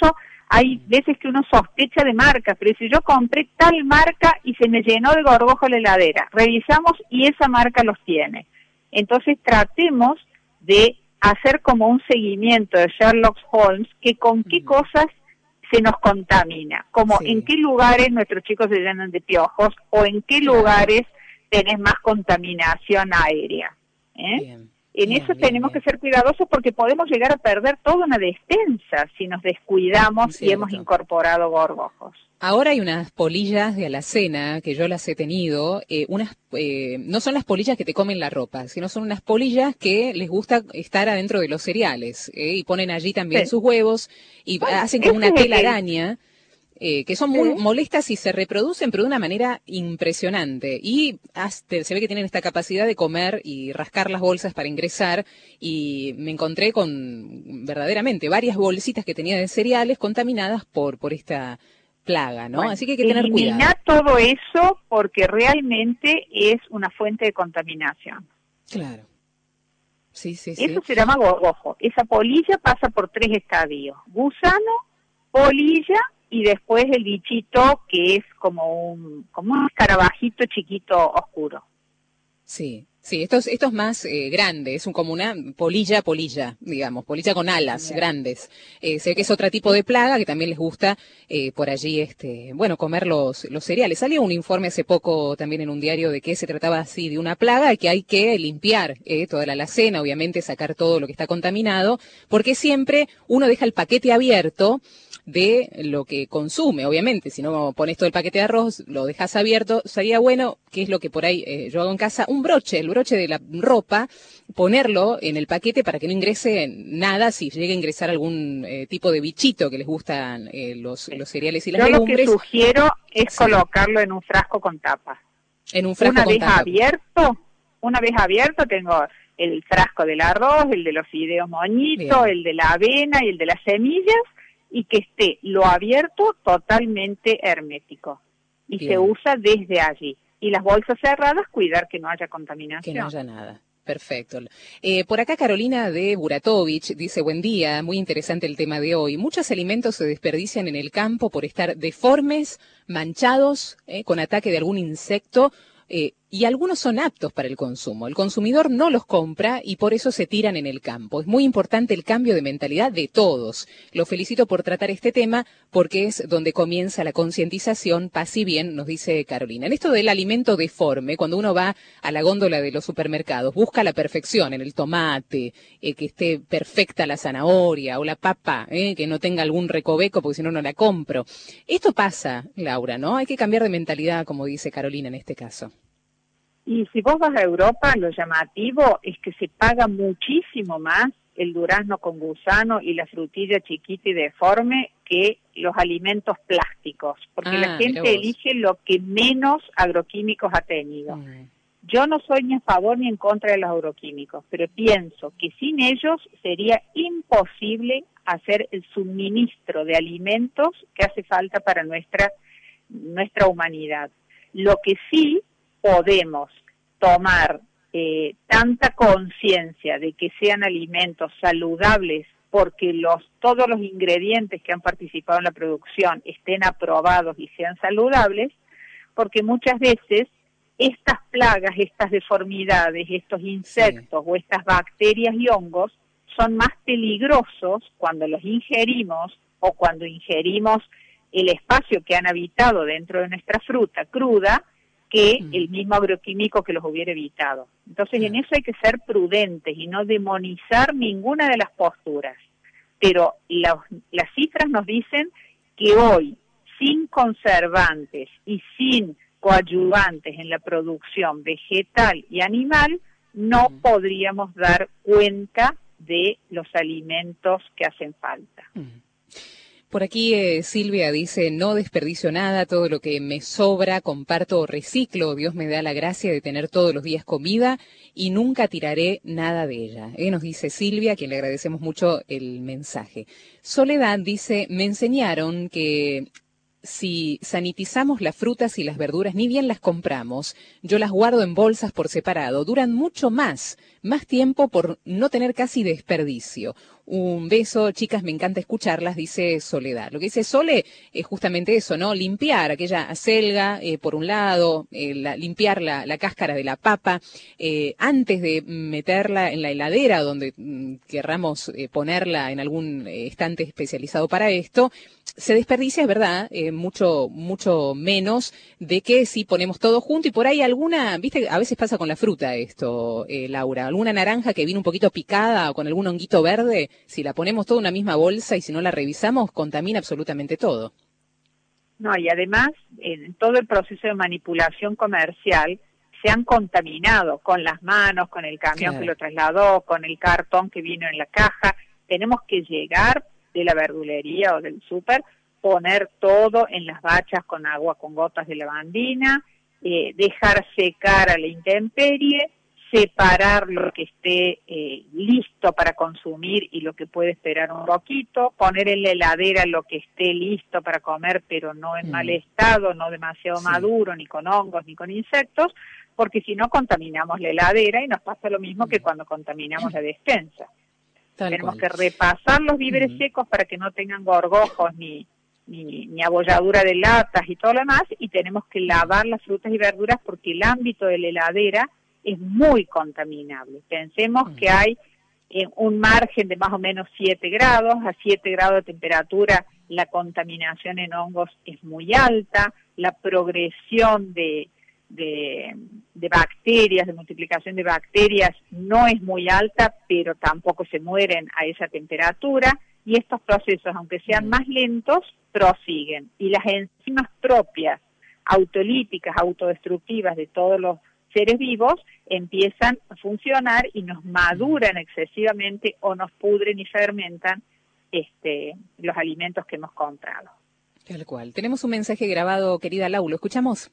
Hay veces que uno sospecha de marcas, pero si yo compré tal marca y se me llenó de gorgojo la heladera, revisamos y esa marca los tiene. Entonces tratemos de hacer como un seguimiento de Sherlock Holmes, que con qué cosas se nos contamina, como sí. en qué lugares nuestros chicos se llenan de piojos o en qué claro. lugares tenés más contaminación aérea. ¿eh? Bien. En bien, eso bien, tenemos bien. que ser cuidadosos porque podemos llegar a perder toda una despensa si nos descuidamos y hemos incorporado gorgojos. Ahora hay unas polillas de alacena, que yo las he tenido, eh, unas eh, no son las polillas que te comen la ropa, sino son unas polillas que les gusta estar adentro de los cereales, eh, y ponen allí también sí. sus huevos, y bueno, hacen como una telaraña, eh, que son muy sí. molestas y se reproducen, pero de una manera impresionante. Y hasta, se ve que tienen esta capacidad de comer y rascar las bolsas para ingresar, y me encontré con, verdaderamente, varias bolsitas que tenía de cereales contaminadas por, por esta plaga, ¿no? Bueno, así que hay que tener cuidado. Eliminar todo eso porque realmente es una fuente de contaminación. Claro. Sí, sí, sí. Eso se llama gorgojo. Esa polilla pasa por tres estadios: gusano, polilla y después el bichito que es como un como un escarabajito chiquito oscuro. Sí. Sí, esto es, esto es más eh, grande, es un, como una polilla, polilla, digamos, polilla con alas Bien. grandes. Eh, sé que es otro tipo de plaga que también les gusta eh, por allí, este, bueno, comer los, los cereales. Salió un informe hace poco también en un diario de que se trataba así de una plaga y que hay que limpiar eh, toda la alacena, obviamente sacar todo lo que está contaminado, porque siempre uno deja el paquete abierto de lo que consume, obviamente. Si no pones todo el paquete de arroz, lo dejas abierto, sería bueno, que es lo que por ahí eh, yo hago en casa, un broche, el broche de la ropa, ponerlo en el paquete para que no ingrese nada si llega a ingresar algún eh, tipo de bichito que les gustan eh, los, los cereales y las yo legumbres. Yo lo que sugiero es sí. colocarlo en un frasco con tapa. En un frasco una con vez tapa. abierto, una vez abierto tengo el frasco del arroz, el de los fideos moñitos, el de la avena y el de las semillas, y que esté lo abierto totalmente hermético. Y Bien. se usa desde allí. Y las bolsas cerradas, cuidar que no haya contaminación. Que no haya nada. Perfecto. Eh, por acá Carolina de Buratovich dice, buen día, muy interesante el tema de hoy. Muchos alimentos se desperdician en el campo por estar deformes, manchados, eh, con ataque de algún insecto, eh, y algunos son aptos para el consumo. El consumidor no los compra y por eso se tiran en el campo. Es muy importante el cambio de mentalidad de todos. Lo felicito por tratar este tema porque es donde comienza la concientización, paz y bien, nos dice Carolina. En esto del alimento deforme, cuando uno va a la góndola de los supermercados, busca la perfección en el tomate, eh, que esté perfecta la zanahoria o la papa, eh, que no tenga algún recoveco porque si no, no la compro. Esto pasa, Laura, ¿no? Hay que cambiar de mentalidad, como dice Carolina en este caso. Y si vos vas a Europa, lo llamativo es que se paga muchísimo más el durazno con gusano y la frutilla chiquita y deforme que los alimentos plásticos, porque ah, la gente elige lo que menos agroquímicos ha tenido. Mm. Yo no soy ni a favor ni en contra de los agroquímicos, pero pienso que sin ellos sería imposible hacer el suministro de alimentos que hace falta para nuestra, nuestra humanidad. Lo que sí podemos tomar eh, tanta conciencia de que sean alimentos saludables porque los todos los ingredientes que han participado en la producción estén aprobados y sean saludables, porque muchas veces estas plagas, estas deformidades, estos insectos sí. o estas bacterias y hongos son más peligrosos cuando los ingerimos o cuando ingerimos el espacio que han habitado dentro de nuestra fruta cruda, que mm. el mismo agroquímico que los hubiera evitado. Entonces, mm. en eso hay que ser prudentes y no demonizar ninguna de las posturas. Pero la, las cifras nos dicen que hoy, sin conservantes y sin coadyuvantes en la producción vegetal y animal, no mm. podríamos dar cuenta de los alimentos que hacen falta. Mm. Por aquí eh, Silvia dice, no desperdicio nada, todo lo que me sobra comparto o reciclo, Dios me da la gracia de tener todos los días comida y nunca tiraré nada de ella. Eh, nos dice Silvia, a quien le agradecemos mucho el mensaje. Soledad dice, me enseñaron que si sanitizamos las frutas y las verduras, ni bien las compramos, yo las guardo en bolsas por separado, duran mucho más, más tiempo por no tener casi desperdicio. un beso, chicas, me encanta escucharlas, dice Soledad. Lo que dice Sole es justamente eso, ¿no? Limpiar aquella acelga, eh, por un lado, eh, la, limpiar la, la cáscara de la papa, eh, antes de meterla en la heladera, donde mm, querramos eh, ponerla en algún eh, estante especializado para esto, se desperdicia, es verdad, eh, mucho, mucho menos de que si ponemos todo junto y por ahí alguna, viste, a veces pasa con la fruta esto, eh, Laura, alguna naranja que viene un poquito picada o con algún honguito verde, si la ponemos toda en una misma bolsa y si no la revisamos, contamina absolutamente todo. No, y además, en todo el proceso de manipulación comercial, se han contaminado con las manos, con el camión claro. que lo trasladó, con el cartón que vino en la caja. Tenemos que llegar de la verdulería o del súper, poner todo en las bachas con agua con gotas de lavandina, eh, dejar secar a la intemperie, separar lo que esté eh, listo para consumir y lo que puede esperar un poquito, poner en la heladera lo que esté listo para comer pero no en mm. mal estado, no demasiado sí. maduro, ni con hongos, ni con insectos, porque si no contaminamos la heladera y nos pasa lo mismo mm. que cuando contaminamos la despensa. Tal Tenemos cual. que repasar los víveres mm. secos para que no tengan gorgojos ni, ni, ni abolladura de latas y todo lo demás, y tenemos que lavar las frutas y verduras porque el ámbito de la heladera es muy contaminable. Pensemos mm. que hay eh, un margen de más o menos siete grados, a siete grados de temperatura la contaminación en hongos es muy alta, la progresión de De, de bacterias, de multiplicación de bacterias no es muy alta, pero tampoco se mueren a esa temperatura, y estos procesos, aunque sean más lentos, prosiguen. Y las enzimas propias, autolíticas, autodestructivas de todos los seres vivos, empiezan a funcionar y nos maduran excesivamente o nos pudren y fermentan este, los alimentos que hemos comprado. Tal cual. Tenemos un mensaje grabado, querida Lau, ¿lo escuchamos?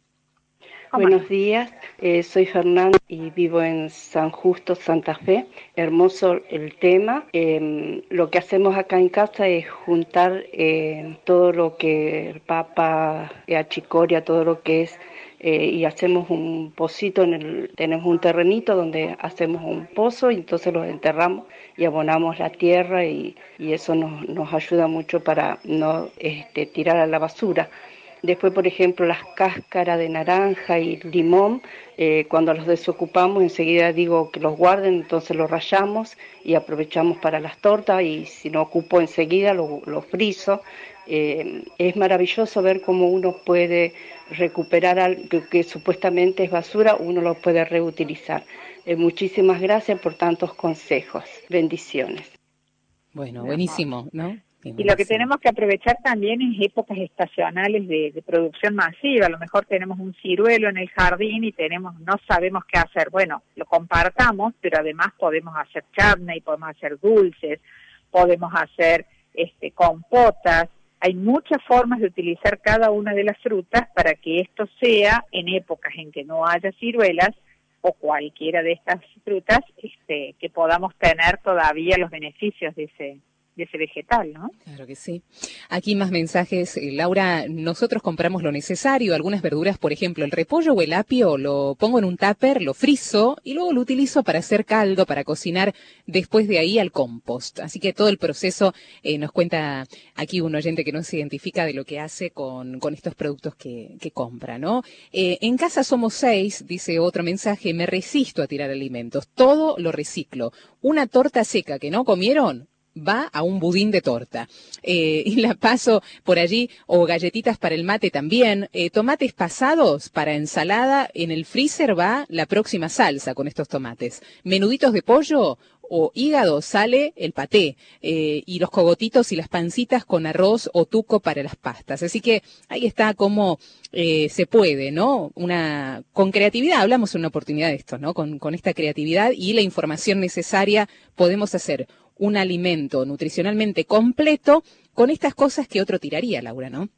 Buenos días, eh, soy Fernanda y vivo en San Justo, Santa Fe. Hermoso el tema. Eh, lo que hacemos acá en casa es juntar eh, todo lo que papa, eh, achicoria, todo lo que es, eh, y hacemos un pocito, en el, tenemos un terrenito donde hacemos un pozo y entonces los enterramos y abonamos la tierra y, y eso nos, nos ayuda mucho para no este, tirar a la basura. Después, por ejemplo, las cáscaras de naranja y limón, eh, cuando los desocupamos, enseguida digo que los guarden, entonces los rallamos y aprovechamos para las tortas, y si no ocupo enseguida, lo, lo frizo. Eh, es maravilloso ver cómo uno puede recuperar algo que, que supuestamente es basura, uno lo puede reutilizar. Eh, muchísimas gracias por tantos consejos. Bendiciones. Bueno, buenísimo, ¿no? Y lo que tenemos que aprovechar también es épocas estacionales de, de producción masiva. A lo mejor tenemos un ciruelo en el jardín y tenemos, no sabemos qué hacer. Bueno, lo compartamos, pero además podemos hacer chutney, podemos hacer dulces, podemos hacer este, compotas. Hay muchas formas de utilizar cada una de las frutas para que esto sea en épocas en que no haya ciruelas o cualquiera de estas frutas, este, que podamos tener todavía los beneficios de ese de ese vegetal, ¿no? Claro que sí. Aquí más mensajes. Eh, Laura, nosotros compramos lo necesario, algunas verduras, por ejemplo, el repollo o el apio, lo pongo en un tupper, lo frizo y luego lo utilizo para hacer caldo, para cocinar, después de ahí al compost. Así que todo el proceso, eh, nos cuenta aquí un oyente que no se identifica de lo que hace con, con estos productos que, que compra, ¿no? Eh, en casa somos seis, dice otro mensaje, me resisto a tirar alimentos, todo lo reciclo. Una torta seca que no comieron, va a un budín de torta, eh, y la paso por allí, o galletitas para el mate también, eh, tomates pasados para ensalada, en el freezer va la próxima salsa con estos tomates, menuditos de pollo o hígado sale el paté, eh, y los cogotitos y las pancitas con arroz o tuco para las pastas. Así que ahí está cómo eh, se puede, ¿no? Una, con creatividad, hablamos en una oportunidad de esto, ¿no? Con, con esta creatividad y la información necesaria podemos hacer un alimento nutricionalmente completo con estas cosas que otro tiraría, Laura, ¿no?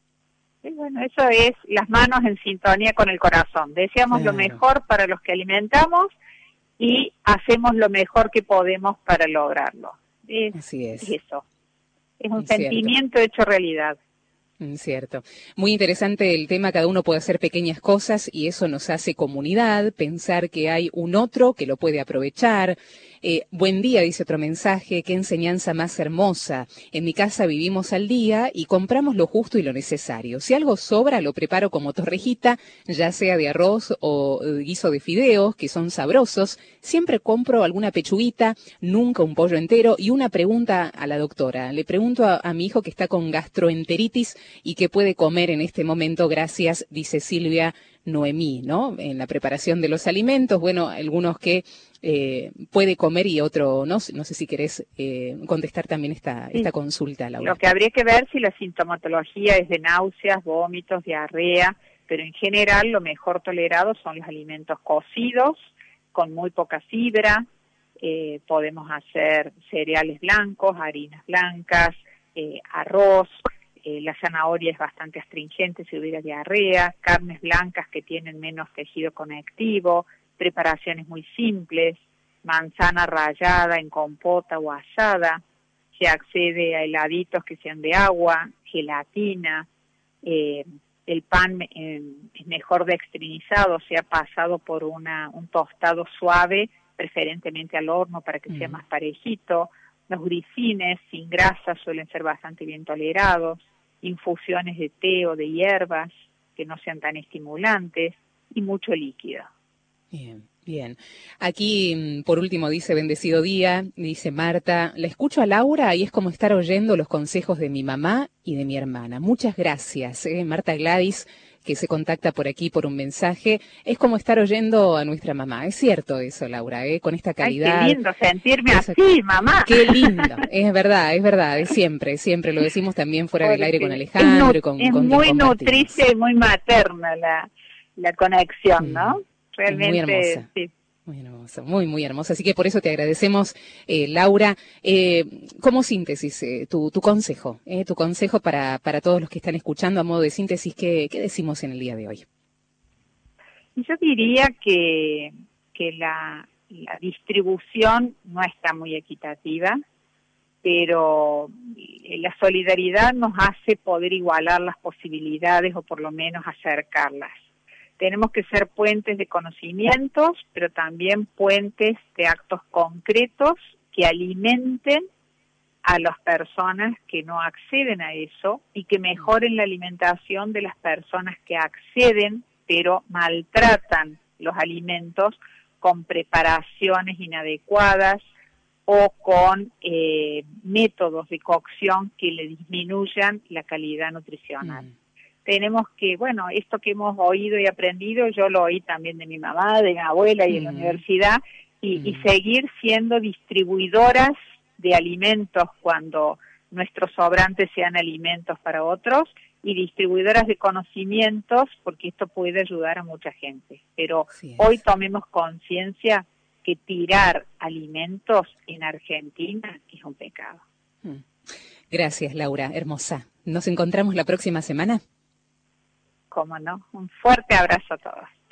Sí, bueno, eso es las manos en sintonía con el corazón. Deseamos claro. lo mejor para los que alimentamos y hacemos lo mejor que podemos para lograrlo. Es, Así es. es eso. Es un es sentimiento cierto. hecho realidad. Cierto. Muy interesante el tema, cada uno puede hacer pequeñas cosas y eso nos hace comunidad, pensar que hay un otro que lo puede aprovechar. Eh, buen día, dice otro mensaje, qué enseñanza más hermosa. En mi casa vivimos al día y compramos lo justo y lo necesario. Si algo sobra, lo preparo como torrejita, ya sea de arroz o guiso de fideos, que son sabrosos. Siempre compro alguna pechuguita, nunca un pollo entero. Y una pregunta a la doctora. Le pregunto a, a mi hijo que está con gastroenteritis y que puede comer en este momento, gracias, dice Silvia Noemí, ¿no? En la preparación de los alimentos, bueno, algunos que eh, puede comer y otro no. No sé si querés eh, contestar también esta, sí. esta consulta, Laura. Lo que habría que ver si la sintomatología es de náuseas, vómitos, diarrea, pero en general lo mejor tolerado son los alimentos cocidos, con muy poca fibra. Eh, podemos hacer cereales blancos, harinas blancas, eh, arroz. Eh, la zanahoria es bastante astringente si hubiera diarrea, carnes blancas que tienen menos tejido conectivo, preparaciones muy simples, manzana rallada en compota o asada, se accede a heladitos que sean de agua, gelatina, eh, el pan eh, es mejor dextrinizado, o sea, pasado por una, un tostado suave, preferentemente al horno para que mm. sea más parejito. Los grifines sin grasa suelen ser bastante bien tolerados, infusiones de té o de hierbas que no sean tan estimulantes y mucho líquido. Bien, bien. Aquí, por último, dice bendecido día, dice Marta, la escucho a Laura y es como estar oyendo los consejos de mi mamá y de mi hermana. Muchas gracias, ¿eh? Marta Gladys, que se contacta por aquí por un mensaje, es como estar oyendo a nuestra mamá. Es cierto eso, Laura, ¿eh? Con esta calidad. Ay, qué lindo sentirme esa... así, mamá. Qué lindo, es verdad, es verdad, es siempre, siempre lo decimos también fuera Porque del aire con Alejandro. Es, con, es con muy nutricia y muy materna la, la conexión, ¿no? Realmente, muy hermosa. Sí. Muy hermosa, muy, muy hermosa. Así que por eso te agradecemos, eh, Laura. Eh, como síntesis, eh, tu, tu consejo, eh, tu consejo para, para todos los que están escuchando a modo de síntesis, ¿qué, qué decimos en el día de hoy? Yo diría que, que la, la distribución no está muy equitativa, pero la solidaridad nos hace poder igualar las posibilidades o por lo menos acercarlas. Tenemos que ser puentes de conocimientos, pero también puentes de actos concretos que alimenten a las personas que no acceden a eso y que mejoren la alimentación de las personas que acceden, pero maltratan los alimentos con preparaciones inadecuadas o con eh, métodos de cocción que le disminuyan la calidad nutricional. Mm. Tenemos que, bueno, esto que hemos oído y aprendido, yo lo oí también de mi mamá, de mi abuela y mm. en la universidad, y, mm. y seguir siendo distribuidoras de alimentos cuando nuestros sobrantes sean alimentos para otros, y distribuidoras de conocimientos, porque esto puede ayudar a mucha gente. Pero hoy tomemos conciencia que tirar alimentos en Argentina es un pecado. Gracias, Laura, hermosa. ¿Nos encontramos la próxima semana? Cómo no. Un fuerte abrazo a todos.